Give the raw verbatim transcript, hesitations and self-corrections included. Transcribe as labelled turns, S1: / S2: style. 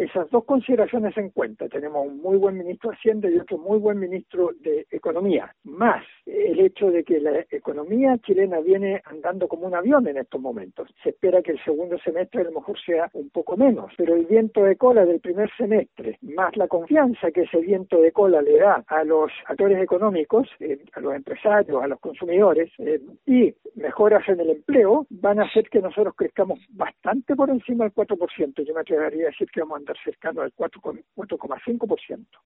S1: esas dos consideraciones en cuenta, tenemos un muy buen ministro de Hacienda y otro muy buen ministro de Economía, más el hecho de que la economía chilena viene andando como un avión en estos momentos. Se espera que el segundo semestre a lo mejor sea un poco menos, pero el viento de cola del primer semestre, más la confianza que ese viento de cola le da a los actores económicos, eh, a los empresarios, a los consumidores, eh, y mejoras en el empleo, van a hacer que nosotros crezcamos bastante por encima del cuatro por ciento. Yo me atrevería a decir que vamos a andar cercano al cuatro coma cinco por ciento.